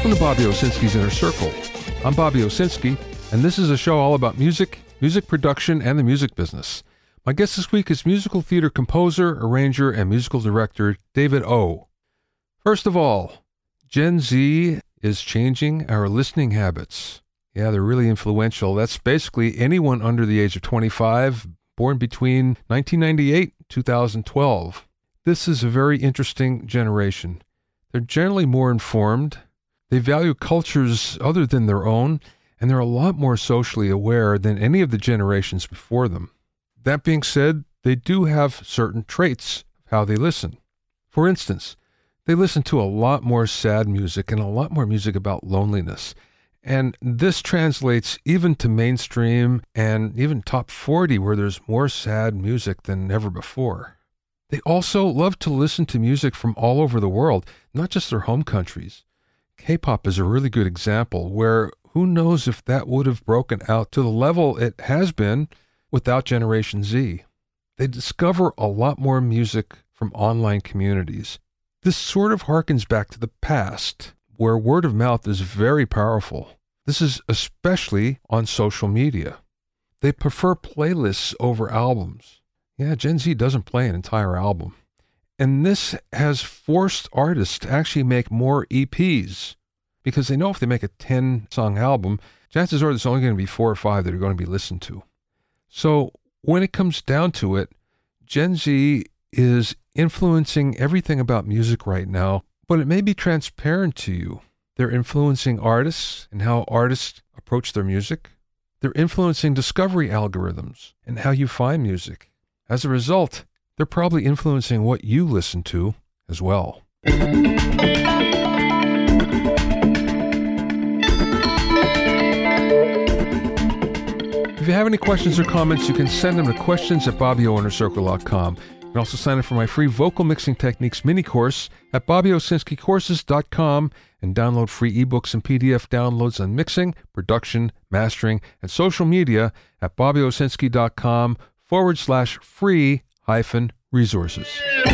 Welcome to Bobby Owsinski's Inner Circle. I'm Bobby Owsinski, and this is a show all about music, music production, and the music business. My guest this week is musical theater composer, arranger, and musical director David O. First of all, Gen Z is changing our listening habits. Yeah, they're really influential. That's basically anyone under the age of 25, born between 1998 and 2012. This is a very interesting generation. They're generally more informed. They value cultures other than their own, and they're a lot more socially aware than any of the generations before them. That being said, they do have certain traits of how they listen. For instance, they listen to a lot more sad music and a lot more music about loneliness. And this translates even to mainstream and even top 40, where there's more sad music than ever before. They also love to listen to music from all over the world, not just their home countries. K-pop is a really good example where who knows if that would have broken out to the level it has been without Generation Z. They discover a lot more music from online communities. This sort of harkens back to the past, where word of mouth is very powerful. This is especially on social media. They prefer playlists over albums. Yeah, Gen Z doesn't play an entire album. And this has forced artists to actually make more EPs, because they know if they make a 10-song album, chances are there's only going to be 4 or 5 that are going to be listened to. So when it comes down to it, Gen Z is influencing everything about music right now, but it may be transparent to you. They're influencing artists and how artists approach their music. They're influencing discovery algorithms and how you find music. As a result, they're probably influencing what you listen to as well. If you have any questions or comments, you can send them to questions@BobbyOInnerCircle.com. You can also sign up for my free vocal mixing techniques mini course at BobbyOwsinskiCourses.com and download free ebooks and PDF downloads on mixing, production, mastering, and social media at BobbyOwsinski.com/free-resources.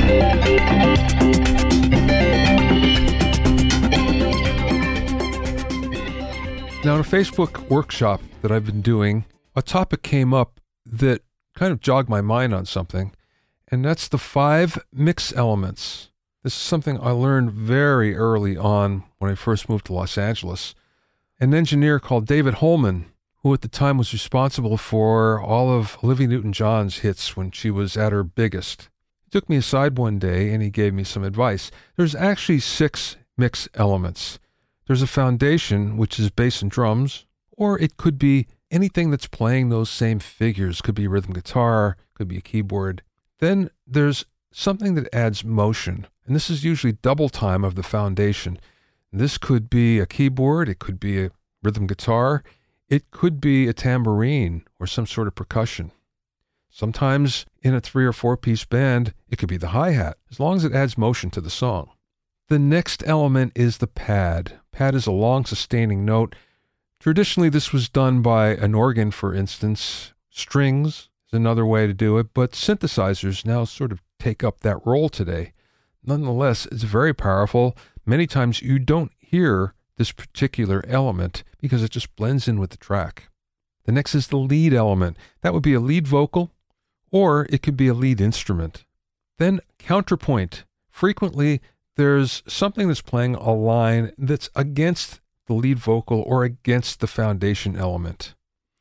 Now, in a Facebook workshop that I've been doing, a topic came up that kind of jogged my mind on something, and that's the 5 mix elements. This is something I learned very early on when I first moved to Los Angeles. An engineer called David Holman, who at the time was responsible for all of Olivia Newton-John's hits when she was at her biggest. He took me aside one day and he gave me some advice. There's actually 6 mix elements. There's a foundation, which is bass and drums, or it could be anything that's playing those same figures. Could be rhythm guitar, could be a keyboard. Then there's something that adds motion, and this is usually double time of the foundation. This could be a keyboard, it could be a rhythm guitar, it could be a tambourine or some sort of percussion. Sometimes in a 3 or 4 piece band, it could be the hi-hat, as long as it adds motion to the song. The next element is the pad. Pad is a long sustaining note. Traditionally, this was done by an organ, for instance. Strings is another way to do it, but synthesizers now sort of take up that role today. Nonetheless, it's very powerful. Many times you don't hear this particular element because it just blends in with the track. The next is the lead element. That would be a lead vocal, or it could be a lead instrument. Then counterpoint. Frequently, there's something that's playing a line that's against the lead vocal or against the foundation element.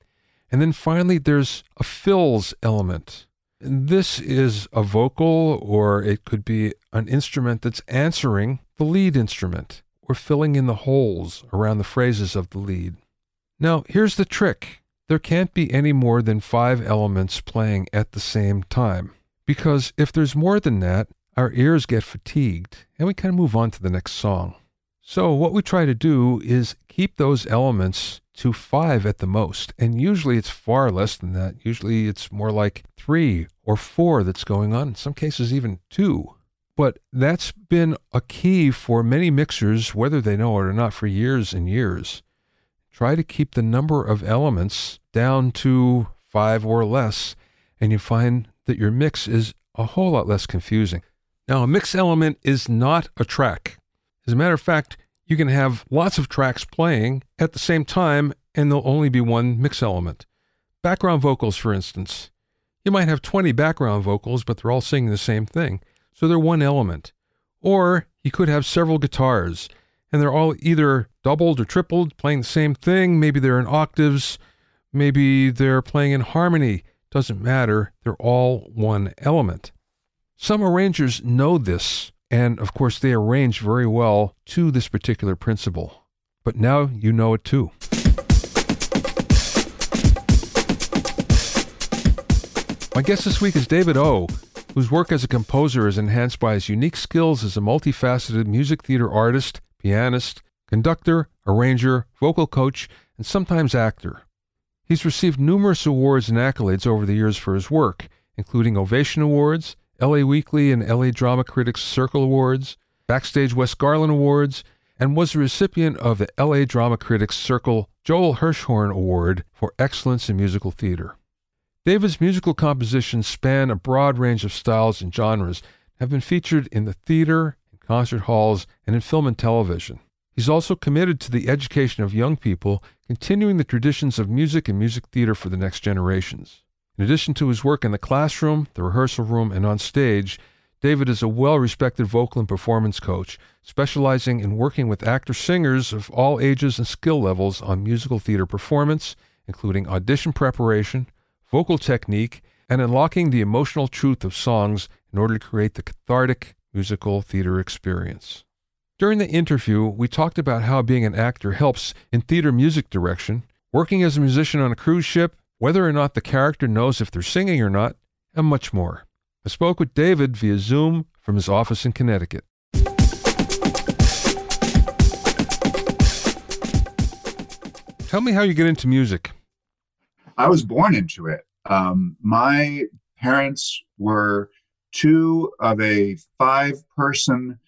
And then finally, there's a fills element. And this is a vocal, or it could be an instrument that's answering the lead instrument or filling in the holes around the phrases of the lead. Now, here's the trick. There can't be any more than 5 elements playing at the same time, because if there's more than that, our ears get fatigued and we kind of move on to the next song. So what we try to do is keep those elements to 5 at the most, and usually it's far less than that. Usually it's more like 3 or 4 that's going on, in some cases even 2. But that's been a key for many mixers, whether they know it or not, for years and years. Try to keep the number of elements down to 5 or less, and you find that your mix is a whole lot less confusing. Now, a mix element is not a track. As a matter of fact, You can have lots of tracks playing at the same time, and there'll only be one mix element. Background vocals, for instance. You might have 20 background vocals, but they're all singing the same thing, so they're one element. Or you could have several guitars, and they're all either doubled or tripled, playing the same thing. Maybe they're in octaves, maybe they're playing in harmony. Doesn't matter, they're all one element. Some arrangers know this, and of course they arrange very well to this particular principle. But now you know it too. My guest this week is David O., whose work as a composer is enhanced by his unique skills as a multifaceted music theater artist, pianist, conductor, arranger, vocal coach, and sometimes actor. He's received numerous awards and accolades over the years for his work, including Ovation Awards, LA Weekly and LA Drama Critics Circle Awards, Backstage West Garland Awards, and was the recipient of the LA Drama Critics Circle Joel Hirschhorn Award for Excellence in Musical Theater. David's musical compositions span a broad range of styles and genres, have been featured in the theater, in concert halls, and in film and television. He's also committed to the education of young people, continuing the traditions of music and music theater for the next generations. In addition to his work in the classroom, the rehearsal room, and on stage, David is a well-respected vocal and performance coach, specializing in working with actor-singers of all ages and skill levels on musical theater performance, including audition preparation, vocal technique, and unlocking the emotional truth of songs in order to create the cathartic musical theater experience. During the interview, we talked about how being an actor helps in theater music direction, working as a musician on a cruise ship, whether or not the character knows if they're singing or not, and much more. I spoke with David via Zoom from his office in Connecticut. Tell me how you get into music. I was born into it. My parents were two of a 5-person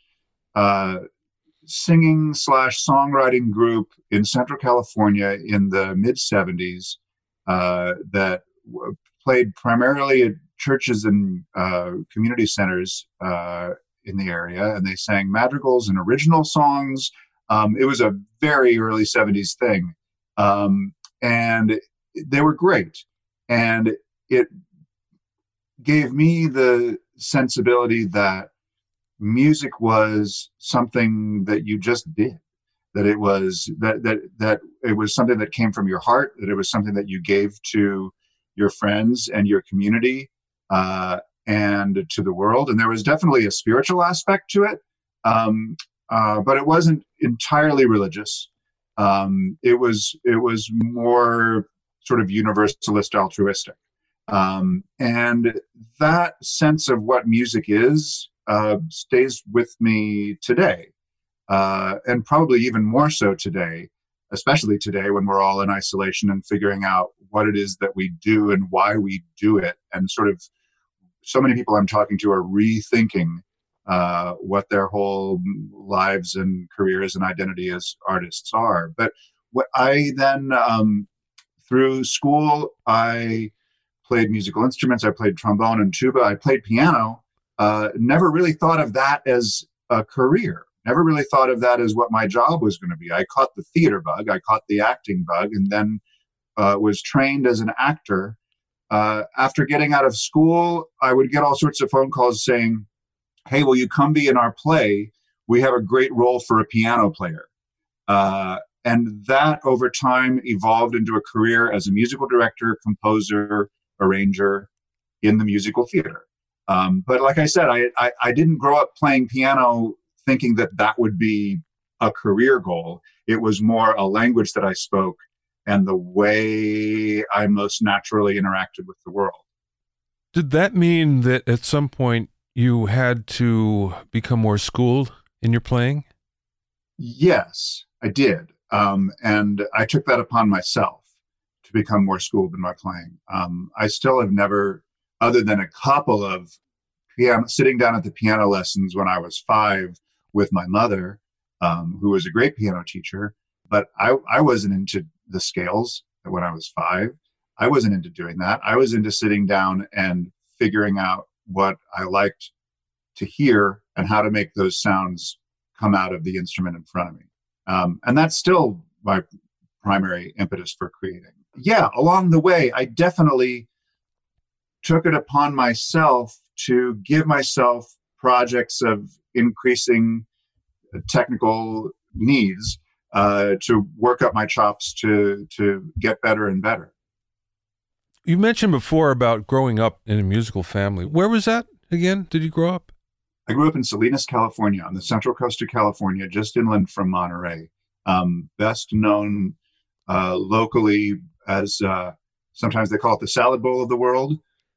singing/songwriting group in Central California in the mid-'70s that played primarily at churches and community centers in the area, and they sang madrigals and original songs. It was a very early 70s thing, and they were great. And it gave me the sensibility that music was something that you just did, that it was that it was something that came from your heart, that it was something that you gave to your friends and your community and to the world. And there was definitely a spiritual aspect to it, but it wasn't entirely religious. It was more sort of universalist, altruistic. And that sense of what music is stays with me today, and probably even more so today, especially today when we're all in isolation and figuring out what it is that we do and why we do it. And sort of so many people I'm talking to are rethinking what their whole lives and careers and identity as artists are. But what I then, through school, I played musical instruments. I played trombone and tuba. I played piano. Never really thought of that as a career. Never really thought of that as what my job was going to be. I caught the theater bug. I caught the acting bug, and then was trained as an actor. After getting out of school, I would get all sorts of phone calls saying, "Hey, will you come be in our play? We have a great role for a piano player." And that over time evolved into a career as a musical director, composer, arranger in the musical theater. But like I said, I didn't grow up playing piano thinking that that would be a career goal. It was more a language that I spoke and the way I most naturally interacted with the world. Did that mean that at some point you had to become more schooled in your playing? Yes, I did. And I took that upon myself to become more schooled in my playing. I still have never, other than a couple of sitting down at the piano lessons when I was 5 with my mother, who was a great piano teacher, but I wasn't into the scales when I was 5. I wasn't into doing that. I was into sitting down and figuring out what I liked to hear and how to make those sounds come out of the instrument in front of me. And that's still my primary impetus for creating. Yeah, along the way, I definitely took it upon myself to give myself projects of increasing technical needs to work up my chops to get better and better. You mentioned before about growing up in a musical family. Where was that again? Did you grow up? I grew up in Salinas, California, on the central coast of California, just inland from Monterey. Best known locally as sometimes they call it the salad bowl of the world.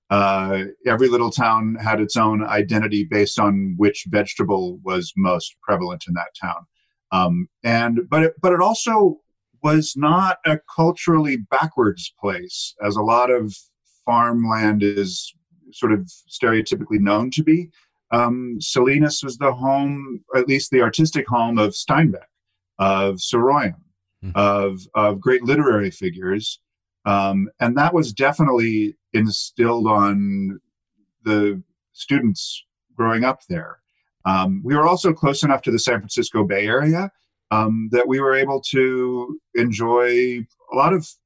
Every little town had its own identity based on which vegetable was most prevalent in that town. But it also was not a culturally backwards place, as a lot of farmland is sort of stereotypically known to be. Salinas was the home, or at least the artistic home, of Steinbeck, of Soroyan, of great literary figures. And that was definitely instilled on the students growing up there. We were also close enough to the San Francisco Bay Area that we were able to enjoy a lot of,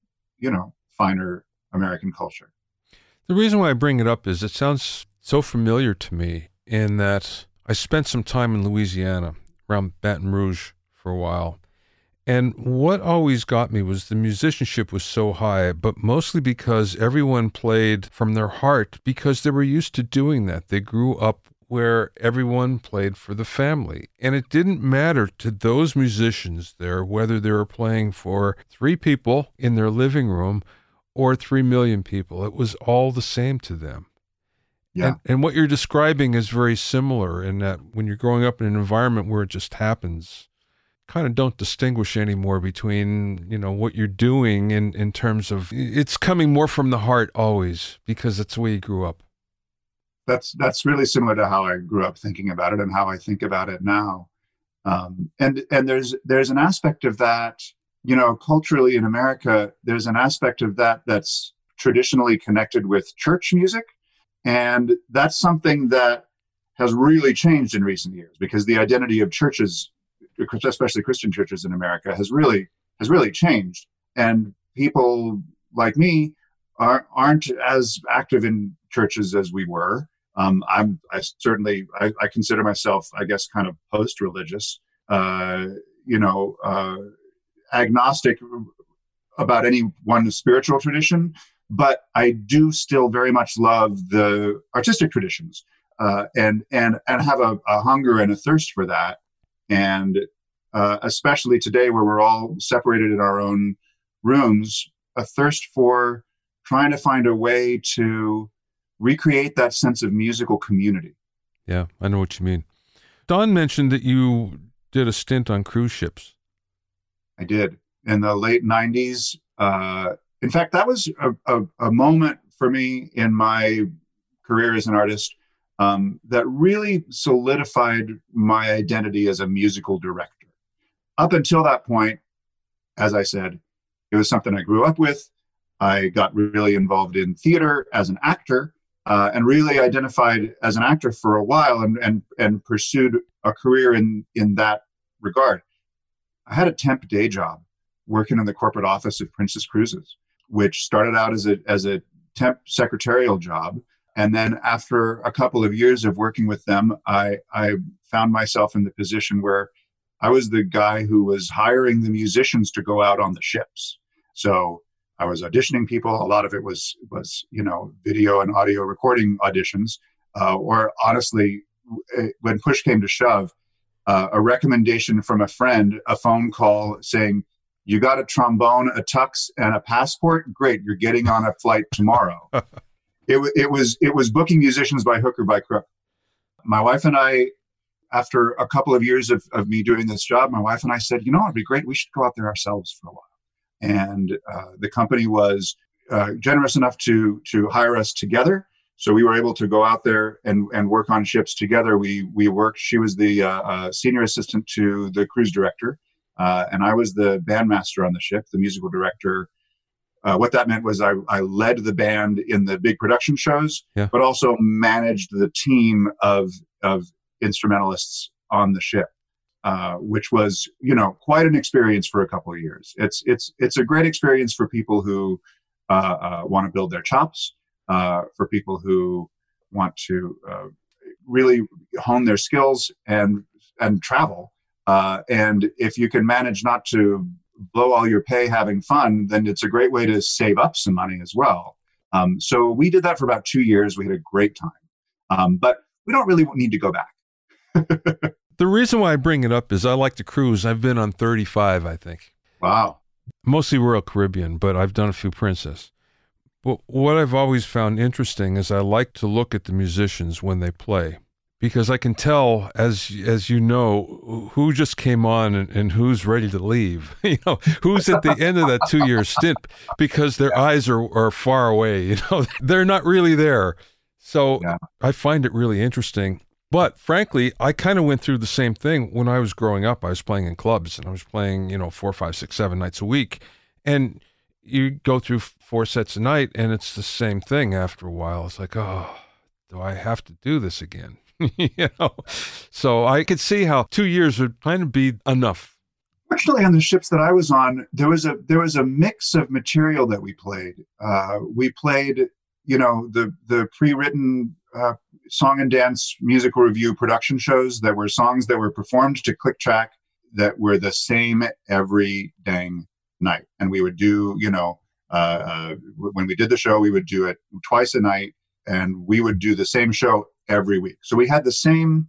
finer American culture. The reason why I bring it up is it sounds so familiar to me in that I spent some time in Louisiana, around Baton Rouge for a while. And what always got me was the musicianship was so high, but mostly because everyone played from their heart because they were used to doing that. They grew up where everyone played for the family. And it didn't matter to those musicians there whether they were playing for 3 people in their living room or 3 million people. It was all the same to them. Yeah. And what you're describing is very similar in that when you're growing up in an environment where it just happens, kind of don't distinguish anymore between, what you're doing in terms of it's coming more from the heart always because it's the way you grew up. That's really similar to how I grew up thinking about it and how I think about it now. And there's an aspect of that, culturally in America, there's an aspect of that that's traditionally connected with church music. And that's something that has really changed in recent years because the identity of churches, especially Christian churches in America, has really changed. And people like me aren't as active in churches as we were. I consider myself, I guess, kind of post-religious, agnostic about any one spiritual tradition, but I do still very much love the artistic traditions, and have a hunger and a thirst for that. And especially today where we're all separated in our own rooms, a thirst for trying to find a way to recreate that sense of musical community. Yeah, I know what you mean. Don mentioned that you did a stint on cruise ships. I did in the late 90s. In fact, that was a moment for me in my career as an artist that really solidified my identity as a musical director. Up until that point, as I said, it was something I grew up with. I got really involved in theater as an actor, and really identified as an actor for a while and pursued a career in that regard. I had a temp day job working in the corporate office of Princess Cruises, which started out as a temp secretarial job. And then after a couple of years of working with them, I found myself in the position where I was the guy who was hiring the musicians to go out on the ships. So I was auditioning people. A lot of it was video and audio recording auditions, or honestly, when push came to shove, a recommendation from a friend, a phone call saying, "You got a trombone, a tux, and a passport? Great, you're getting on a flight tomorrow." It was booking musicians by hook or by crook. My wife and I, after a couple of years of me doing this job, my wife and I said, it'd be great. We should go out there ourselves for a while. And the company was generous enough to hire us together. So we were able to go out there and work on ships together. We worked. She was the senior assistant to the cruise director, and I was the bandmaster on the ship, the musical director. What that meant was I led the band in the big production shows, yeah, but also managed the team of instrumentalists on the ship. which was, quite an experience for a couple of years. It's a great experience for people who want to build their chops, for people who want to really hone their skills and travel. And if you can manage not to blow all your pay having fun, then it's a great way to save up some money as well. So we did that for about 2 years. We had a great time, but we don't really need to go back. The reason why I bring it up is I like to cruise. I've been on 35, I think. Wow. Mostly Royal Caribbean, but I've done a few Princess. But what I've always found interesting is I like to look at the musicians when they play, because I can tell, as you know, who just came on and who's ready to leave. Who's at the end of that 2-year stint, because their eyes are far away. They're not really there. So yeah. I find it really interesting. But frankly, I kind of went through the same thing when I was growing up. I was playing in clubs, and I was playing, 4, 5, 6, 7 nights a week. And you go through 4 sets a night, and it's the same thing after a while. It's like, oh, do I have to do this again? So I could see how 2 years would kind of be enough. Fortunately, on the ships that I was on, there was a mix of material that we played. We played, the pre-written song and dance musical review production shows that were songs that were performed to click track that were the same every dang night. And we would do, when we did the show, we would do it twice a night, and we would do the same show every week. So we had the same,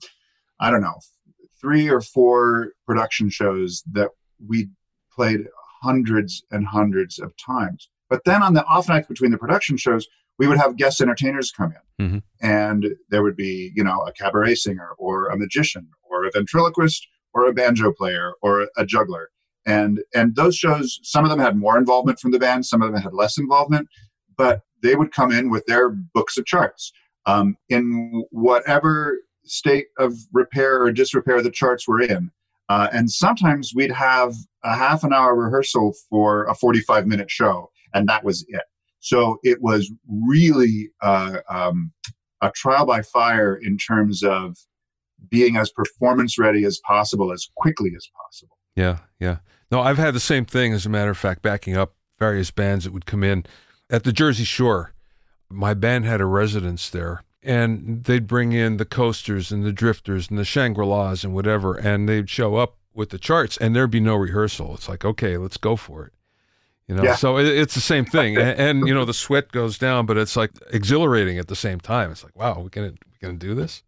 3 or 4 production shows that we played hundreds and hundreds of times. But then on the off nights between the production shows, we would have guest entertainers come in. Mm-hmm. And there would be, a cabaret singer or a magician or a ventriloquist or a banjo player or a juggler. And those shows, some of them had more involvement from the band, some of them had less involvement, but they would come in with their books of charts. In whatever state of repair or disrepair the charts were in. And sometimes we'd have a half an hour rehearsal for a 45-minute show, and that was it. So it was really a trial by fire in terms of being as performance ready as possible, as quickly as possible. Yeah. No, I've had the same thing, as a matter of fact, backing up various bands that would come in. At the Jersey Shore, my band had a residence there, and they'd bring in the Coasters and the Drifters and the Shangri-Las and whatever, and they'd show up with the charts, and there'd be no rehearsal. It's like, okay, let's go for it. Yeah. So it's the same thing. And the sweat goes down, but it's like exhilarating at the same time. It's like, wow, we're going to do this?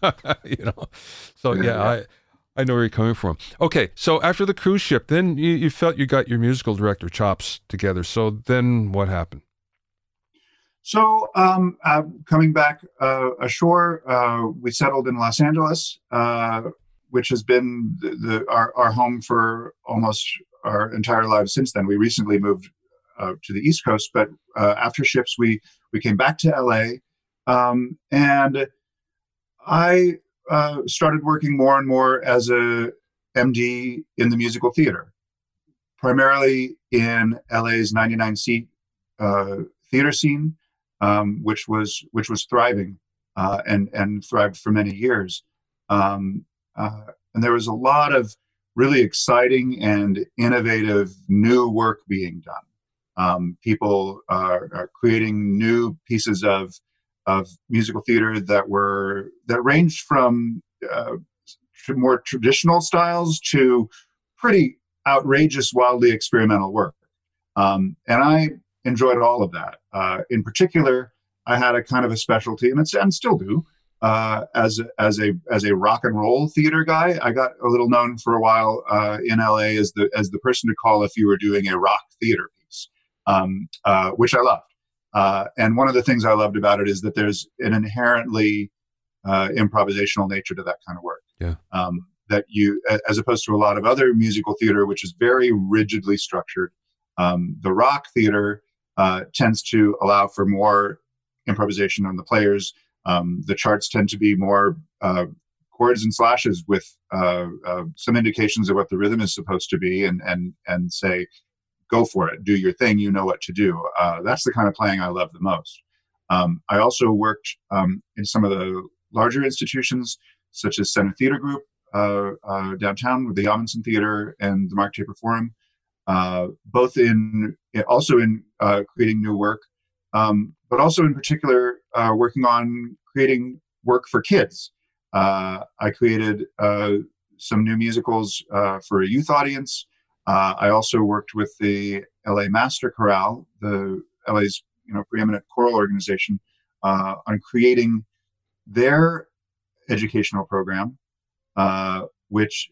So yeah, I know where you're coming from. Okay. So after the cruise ship, then you felt you got your musical director chops together. So then what happened? So coming back ashore, we settled in Los Angeles, which has been our home for almost our entire lives since then. We recently moved to the East Coast, but after ships, we came back to LA, and I started working more and more as a MD in the musical theater, primarily in LA's 99-seat theater scene, which was thriving and thrived for many years. And there was a lot of really exciting and innovative new work being done. People are creating new pieces of musical theater that ranged from more traditional styles to pretty outrageous, wildly experimental work. And I enjoyed all of that. In particular, I had a kind of a specialty, and still do, as a rock and roll theater guy. I got a little known for a while in LA as the person to call if you were doing a rock theater piece, which I loved. And one of the things I loved about it is that there's an inherently improvisational nature to that kind of work. Yeah. That you, as opposed to a lot of other musical theater, which is very rigidly structured, the rock theater tends to allow for more improvisation on the players. The charts tend to be more chords and slashes with some indications of what the rhythm is supposed to be, and say, go for it, do your thing, you know what to do. That's the kind of playing I love the most. I also worked in some of the larger institutions, such as Center Theater Group, downtown with the Amundsen Theater and the Mark Taper Forum, both also in creating new work, but also in particular working on creating work for kids. I created some new musicals for a youth audience. I also worked with the LA Master Chorale, the LA's preeminent choral organization, on creating their educational program, which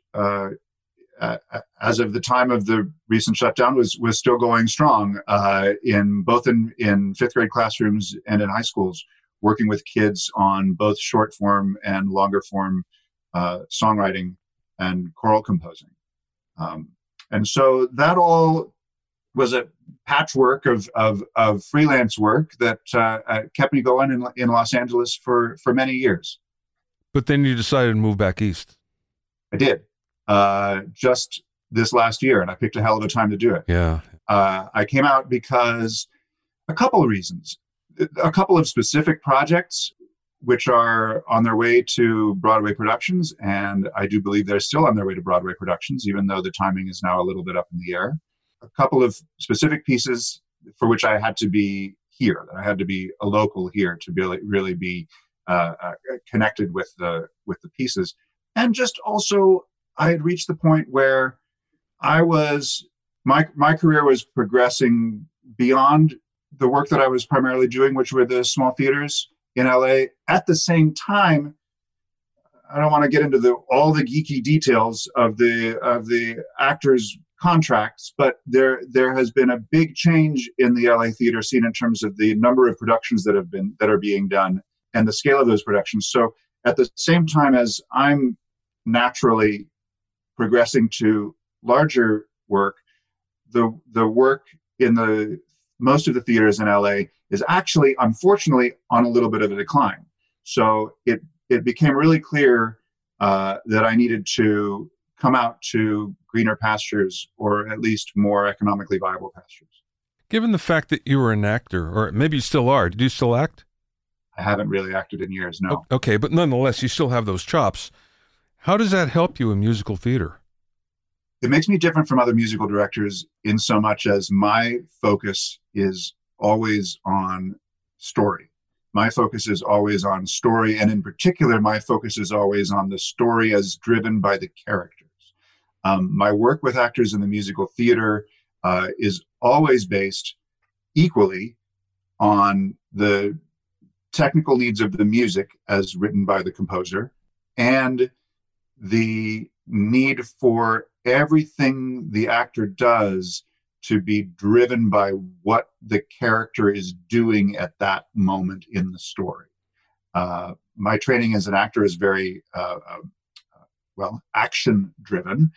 as of the time of the recent shutdown was still going strong in fifth grade classrooms and in high schools, working with kids on both short form and longer form songwriting and choral composing. And so that all was a patchwork of freelance work that kept me going in Los Angeles for many years. But then you decided to move back east. I did, just this last year, and I picked a hell of a time to do it. Yeah. I came out because a couple of reasons. A couple of specific projects which are on their way to Broadway productions, and I do believe they're still on their way to Broadway productions, even though the timing is now a little bit up in the air. A couple of specific pieces for which I had to be here. I had to be a local here to really be connected with the pieces. And just also, I had reached the point where my career was progressing beyond the work that I was primarily doing, which were the small theaters in LA. At the same time, I don't want to get into all the geeky details of the actors' contracts, but there has been a big change in the LA theater scene in terms of the number of productions that are being done and the scale of those productions. So at the same time as I'm naturally progressing to larger work, the work in most of the theaters in LA is actually, unfortunately, on a little bit of a decline. So it became really clear that I needed to come out to greener pastures, or at least more economically viable pastures. Given the fact that you were an actor, or maybe you still are, do you still act? I haven't really acted in years, no. Okay, but nonetheless, you still have those chops. How does that help you in musical theater? It makes me different from other musical directors in so much as my focus is always on story. My focus is always on story, and in particular, my focus is always on the story as driven by the characters. My work with actors in the musical theater is always based equally on the technical needs of the music as written by the composer and the need for everything the actor does to be driven by what the character is doing at that moment in the story. My training as an actor is very, action driven.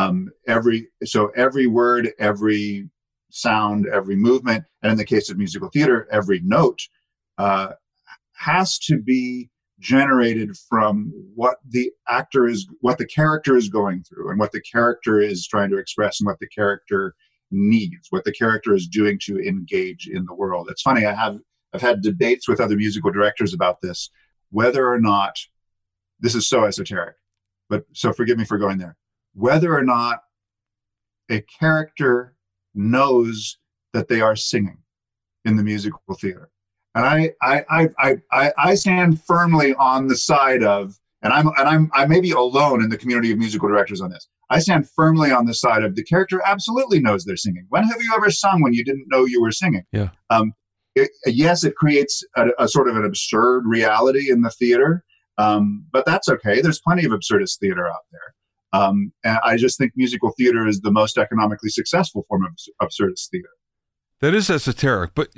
Every word, every sound, every movement, and in the case of musical theater, every note has to be generated from what the character is going through, and what the character is trying to express, and what the character needs, what the character is doing to engage in the world. It's funny, I've had debates with other musical directors about this, whether or not, this is so esoteric, but so forgive me for going there, whether or not a character knows that they are singing in the musical theater. And I stand firmly on the side of, and I may be alone in the community of musical directors on this. I stand firmly on the side of the character absolutely knows they're singing. When have you ever sung when you didn't know you were singing? Yeah. Yes, it creates a sort of an absurd reality in the theater, but that's okay. There's plenty of absurdist theater out there. And I just think musical theater is the most economically successful form of absurdist theater. That is esoteric, but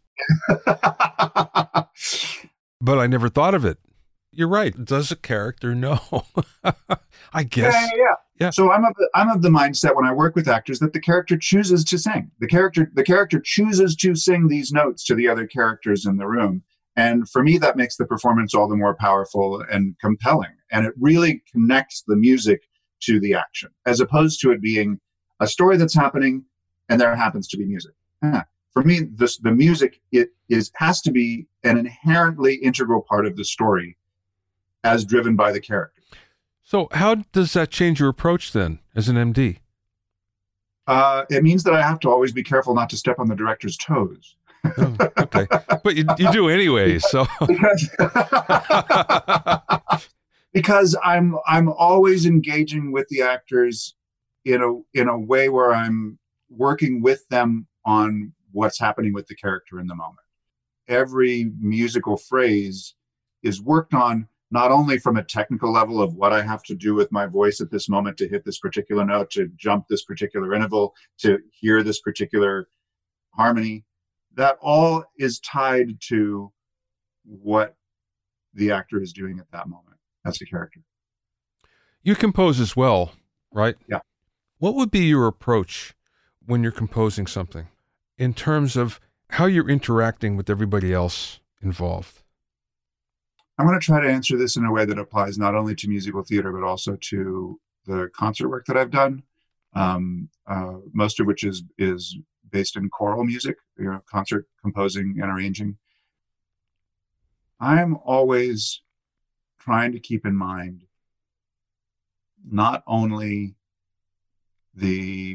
but I never thought of it. You're right. Does a character know? I guess. Yeah. So I'm of the mindset when I work with actors that the character chooses to sing. The character chooses to sing these notes to the other characters in the room. And for me, that makes the performance all the more powerful and compelling. And it really connects the music to the action, as opposed to it being a story that's happening and there happens to be music. For me, the music has to be an inherently integral part of the story, as driven by the character. So how does that change your approach then as an MD? It means that I have to always be careful not to step on the director's toes. Oh, okay. But you do anyway, so. because, because I'm always engaging with the actors in a way where I'm working with them on what's happening with the character in the moment. Every musical phrase is worked on not only from a technical level of what I have to do with my voice at this moment to hit this particular note, to jump this particular interval, to hear this particular harmony, that all is tied to what the actor is doing at that moment as a character. You compose as well, right? Yeah. What would be your approach when you're composing something in terms of how you're interacting with everybody else involved? I'm going to try to answer this in a way that applies not only to musical theater, but also to the concert work that I've done, most of which is based in choral music, concert composing and arranging. I'm always trying to keep in mind not only the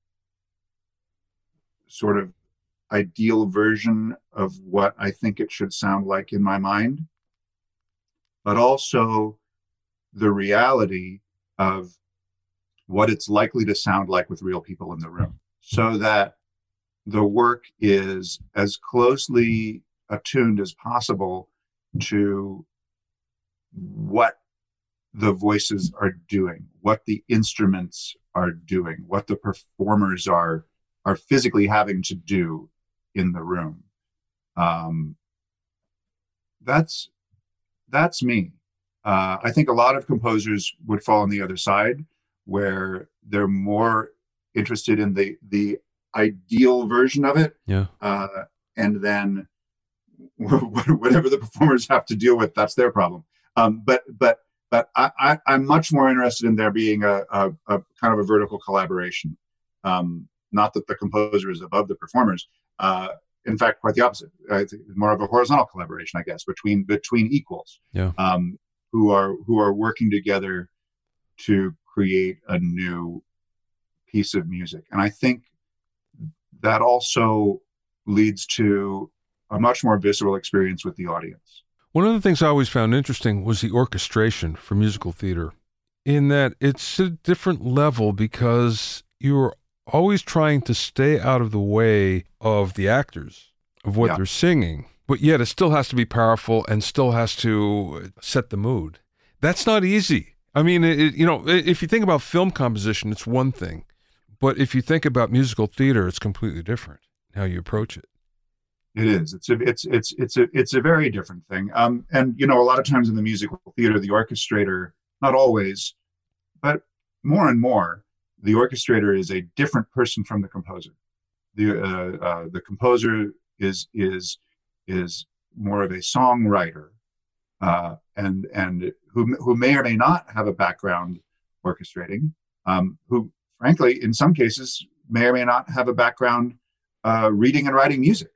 sort of ideal version of what I think it should sound like in my mind, but also the reality of what it's likely to sound like with real people in the room, so that the work is as closely attuned as possible to what the voices are doing, what the instruments are doing, what the performers are physically having to do in the room. That's me. I think a lot of composers would fall on the other side, where they're more interested in the ideal version of it, and then whatever the performers have to deal with, that's their problem. But I'm much more interested in there being a kind of a vertical collaboration. Not that the composer is above the performers. In fact, quite the opposite. I think more of a horizontal collaboration, I guess, between equals, who are working together to create a new piece of music. And I think that also leads to a much more visceral experience with the audience. One of the things I always found interesting was the orchestration for musical theater, in that it's a different level because you're always trying to stay out of the way of the actors, of what they're singing, but yet it still has to be powerful and still has to set the mood. That's not easy. I mean, if you think about film composition, it's one thing, but if you think about musical theater, it's completely different how you approach it. It is. It's a very different thing. And a lot of times in the musical theater, the orchestrator, not always, but more and more, the orchestrator is a different person from the composer. The composer is more of a songwriter, and who may or may not have a background orchestrating, who frankly in some cases may or may not have a background reading and writing music.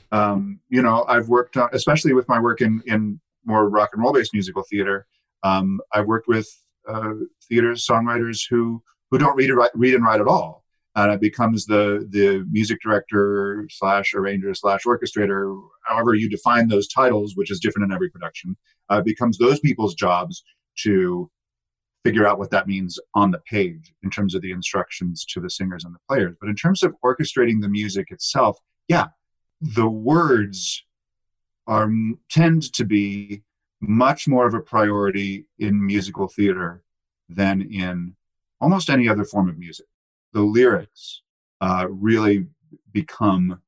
I've worked on, especially with my work in more rock and roll based musical theater, I've worked with theaters, songwriters who don't read and write at all. And it becomes the music director / arranger / orchestrator, however you define those titles, which is different in every production, becomes those people's jobs to figure out what that means on the page in terms of the instructions to the singers and the players. But in terms of orchestrating the music itself, the words tend to be much more of a priority in musical theater than in almost any other form of music. The lyrics really become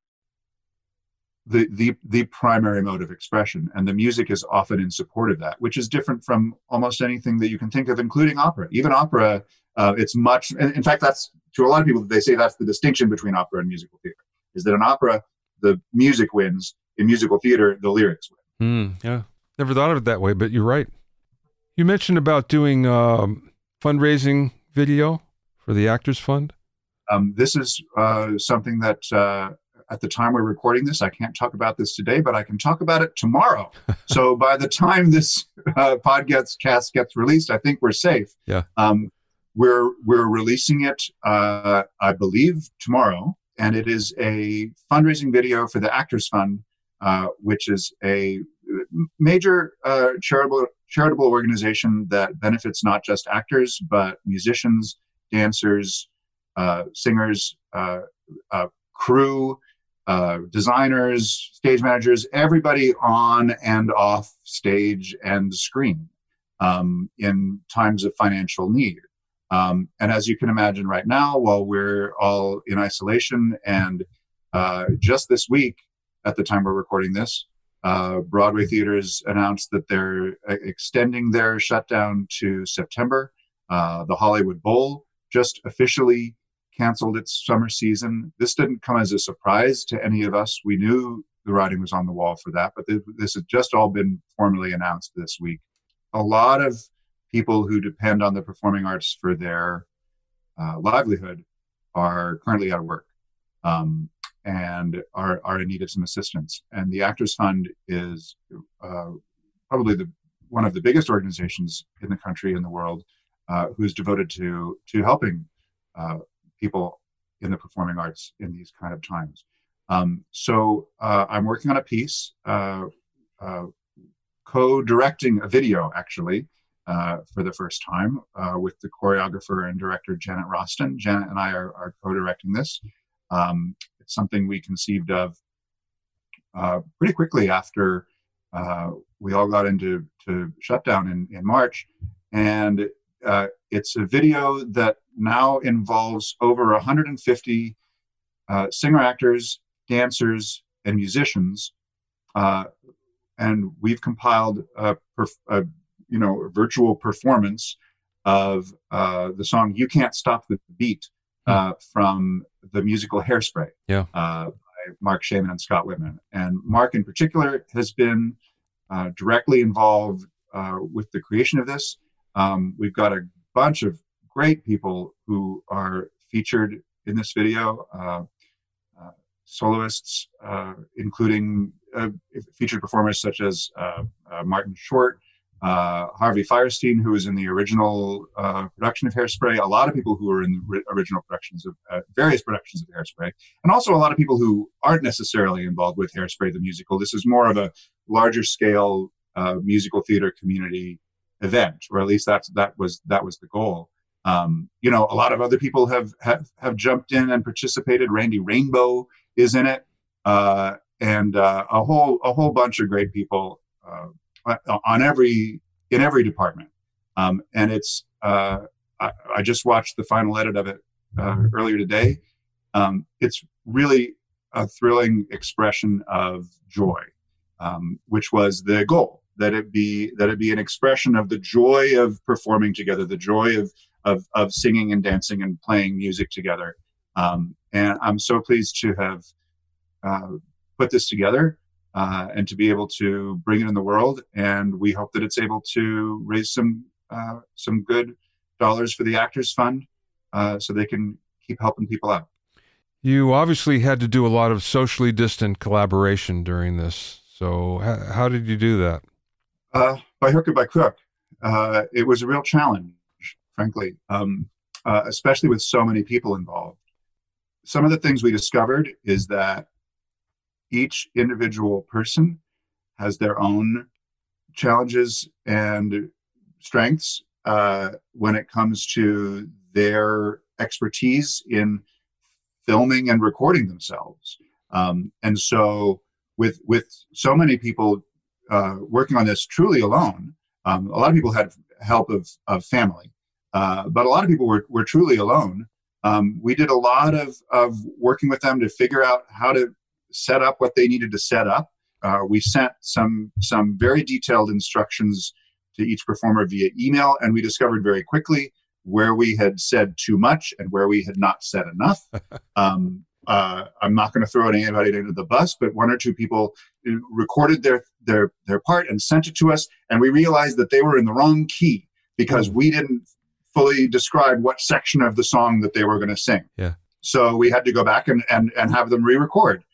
the primary mode of expression, and the music is often in support of that, which is different from almost anything that you can think of, including opera. Even opera, it's much. In fact, that's to a lot of people. They say that's the distinction between opera and musical theater: is that in opera the music wins, in musical theater the lyrics win. Yeah, never thought of it that way, but you're right. You mentioned about doing fundraising video for the Actors Fund. This is something that at the time we're recording this, I can't talk about this today, but I can talk about it tomorrow. So by the time this podcast gets released, I think we're safe. Yeah. We're releasing it, I believe, tomorrow, and it is a fundraising video for the Actors Fund, which is a major charitable organization that benefits not just actors, but musicians, dancers, singers, crew, designers, stage managers, everybody on and off stage and screen in times of financial need. And as you can imagine right now, while we're all in isolation, and just this week, at the time we're recording this, Broadway theaters announced that they're extending their shutdown to September. The Hollywood Bowl just officially canceled its summer season. This didn't come as a surprise to any of us. We knew the writing was on the wall for that, but this has just all been formally announced this week. A lot of people who depend on the performing arts for their livelihood are currently out of work and are in need of some assistance. And the Actors Fund is probably one of the biggest organizations in the country, in the world, who's devoted to helping people in the performing arts in these kind of times. So I'm working on a piece, co-directing a video, actually, for the first time with the choreographer and director Janet Roston. Janet and I are co-directing this. It's something we conceived of pretty quickly after we all got into shutdown in March. And it's a video that now involves over 150 singer-actors, dancers, and musicians. And we've compiled a virtual performance of the song "You Can't Stop the Beat" from the musical Hairspray, by Mark Shaman and Scott Whitman. And Mark in particular has been directly involved with the creation of this. We've got a bunch of great people who are featured in this video, soloists, including featured performers such as Martin Short, Harvey Fierstein, who was in the original production of Hairspray, a lot of people who were in the original productions of various productions of Hairspray, and also a lot of people who aren't necessarily involved with Hairspray the musical. This is more of a larger scale musical theater community event, or at least that was the goal. A lot of other people have jumped in and participated. Randy Rainbow is in it, and a whole bunch of great people in every department. And it's I just watched the final edit of it earlier today. It's really a thrilling expression of joy, which was the goal, that it be an expression of the joy of performing together, the joy of singing and dancing and playing music together. And I'm so pleased to have put this together and to be able to bring it in the world. And we hope that it's able to raise some good dollars for the Actors Fund so they can keep helping people out. You obviously had to do a lot of socially distant collaboration during this. So how did you do that? By hook or by crook. It was a real challenge, frankly, especially with so many people involved. Some of the things we discovered is that each individual person has their own challenges and strengths when it comes to their expertise in filming and recording themselves. And so with so many people working on this truly alone, a lot of people had help of family, but a lot of people were truly alone. We did a lot of working with them to figure out how to set up what they needed to set up. We sent some very detailed instructions to each performer via email, and we discovered very quickly where we had said too much and where we had not said enough. I'm not going to throw anybody under the bus, but one or two people recorded their part and sent it to us, and we realized that they were in the wrong key because we didn't fully describe what section of the song that they were going to sing. Yeah. So we had to go back and have them re-record.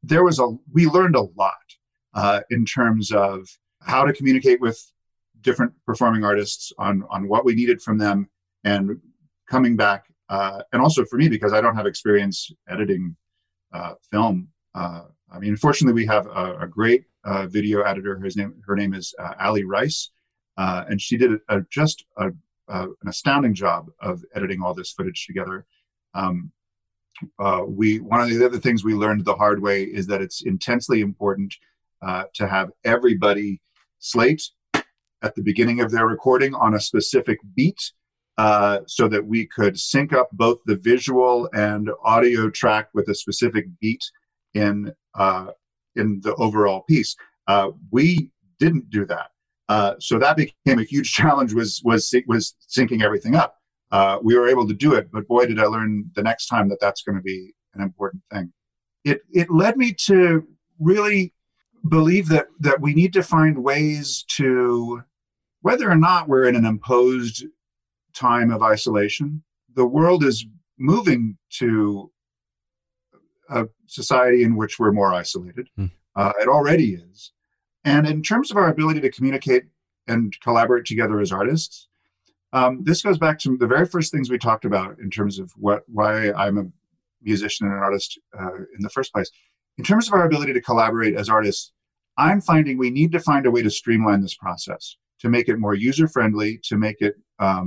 we learned a lot in terms of how to communicate with different performing artists on what we needed from them, and coming back, and also for me, because I don't have experience editing film. I mean, fortunately, we have a great video editor. Her name is Ali Rice, and she did an astounding job of editing all this footage together. One of the other things we learned the hard way is that it's intensely important to have everybody slate at the beginning of their recording on a specific beat, so that we could sync up both the visual and audio track with a specific beat in the overall piece. We didn't do that, so that became a huge challenge. Was syncing everything up. We were able to do it, but boy, did I learn the next time that that's going to be an important thing. It led me to really believe that we need to find ways to, whether or not we're in an imposed time of isolation, the world is moving to a society in which we're more isolated. It already is. And in terms of our ability to communicate and collaborate together as artists, this goes back to the very first things we talked about in terms of why I'm a musician and an artist in the first place. In terms of our ability to collaborate as artists, I'm finding we need to find a way to streamline this process, to make it more user-friendly, to make it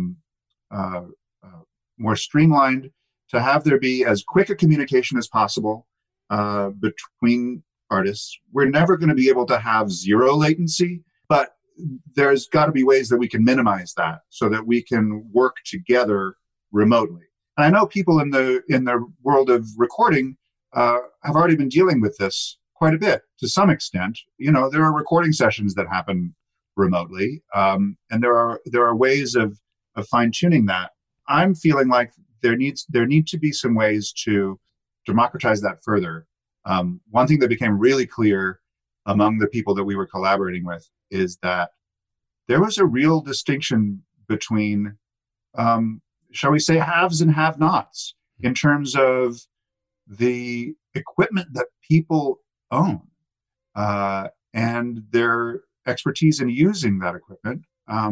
more streamlined, to have there be as quick a communication as possible between artists. We're never going to be able to have zero latency, but there's got to be ways that we can minimize that so that we can work together remotely. And I know people in the world of recording have already been dealing with this quite a bit to some extent. You know, there are recording sessions that happen remotely, and there are ways of fine-tuning that. I'm feeling like there need to be some ways to democratize that further. One thing that became really clear among the people that we were collaborating with is that there was a real distinction between, shall we say, haves and have-nots in terms of the equipment that people own and their expertise in using that equipment.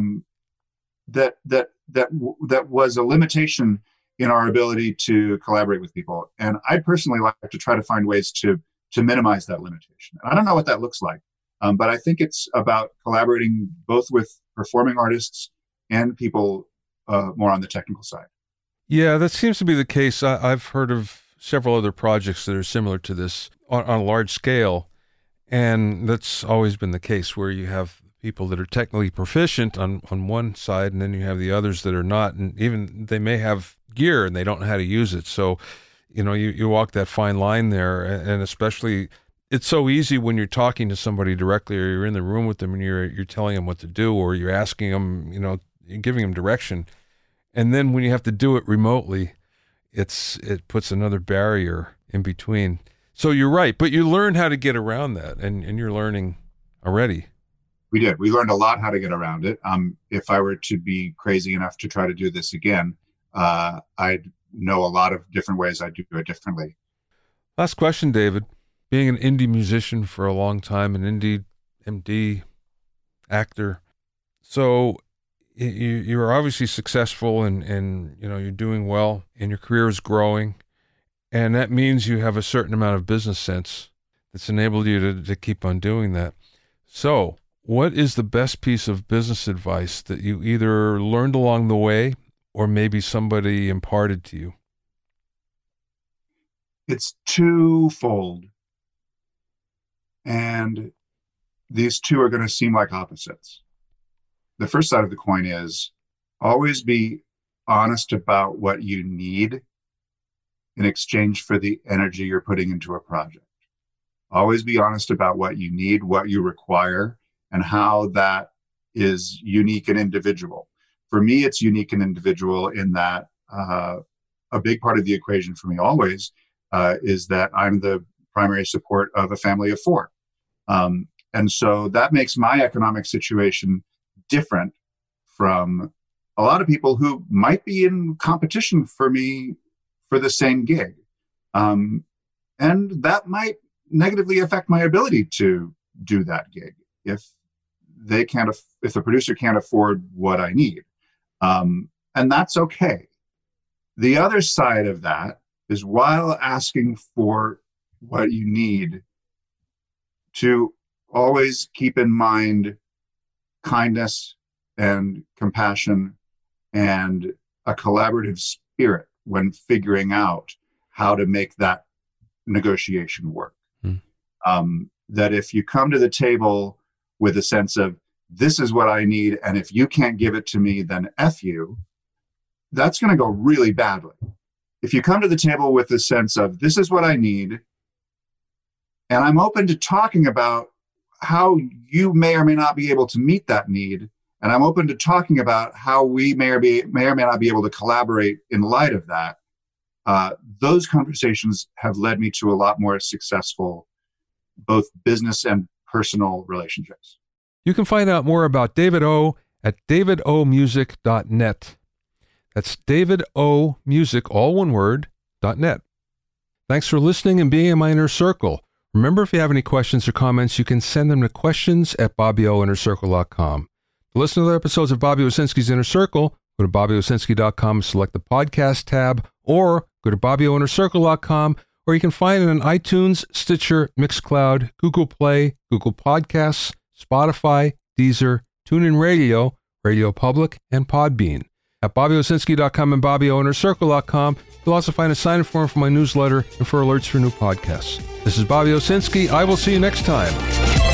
That was a limitation in our ability to collaborate with people. And I'd personally like to try to find ways to minimize that limitation. I don't know what that looks like, but I think it's about collaborating both with performing artists and people more on the technical side. Yeah, that seems to be the case. I've heard of several other projects that are similar to this on a large scale, and that's always been the case, where you have people that are technically proficient on one side, and then you have the others that are not, and even they may have gear and they don't know how to use it. So, you know, you walk that fine line there, and especially it's so easy when you're talking to somebody directly, or you're in the room with them and you're telling them what to do, or you're asking them, you know, you're giving them direction. And then when you have to do it remotely, it puts another barrier in between. So you're right, but you learn how to get around that, and you're learning already. We did. We learned a lot how to get around it. If I were to be crazy enough to try to do this again, I'd know a lot of different ways I'd do it differently. Last question, David. Being an indie musician for a long time, an indie MD actor, so you're obviously successful, and you know you're doing well, and your career is growing, and that means you have a certain amount of business sense that's enabled you to keep on doing that. So, what is the best piece of business advice that you either learned along the way or maybe somebody imparted to you? It's twofold. And these two are going to seem like opposites. The first side of the coin is always be honest about what you need in exchange for the energy you're putting into a project. Always be honest about what you need, what you require, and how that is unique and individual. For me, it's unique and individual in that a big part of the equation for me always is that I'm the primary support of a family of four. And so that makes my economic situation different from a lot of people who might be in competition for me for the same gig. And that might negatively affect my ability to do that gig if the producer can't afford what I need. And that's okay. The other side of that is, while asking for what you need, to always keep in mind kindness and compassion and a collaborative spirit when figuring out how to make that negotiation work. That if you come to the table with a sense of, this is what I need, and if you can't give it to me, then F you, that's going to go really badly. If you come to the table with a sense of, this is what I need, and I'm open to talking about how you may or may not be able to meet that need, and I'm open to talking about how we may or may not be able to collaborate in light of that, those conversations have led me to a lot more successful both business and personal relationships. You can find out more about David O at davidomusic.net. That's David O Music, all one word, .net. Thanks for listening and being in my inner circle. Remember, if you have any questions or comments, you can send them to questions@BobbyOInnerCircle.com. To listen to other episodes of Bobby Owsinski's Inner Circle, go to BobbyOwsinski.com and select the podcast tab, or go to BobbyOInnerCircle.com, or you can find it on iTunes, Stitcher, Mixcloud, Google Play, Google Podcasts, Spotify, Deezer, TuneIn Radio, Radio Public, and Podbean. At BobbyOwsinski.com and BobbyOInnerCircle.com, you'll also find a sign-up form for my newsletter and for alerts for new podcasts. This is Bobby Owsinski. I will see you next time.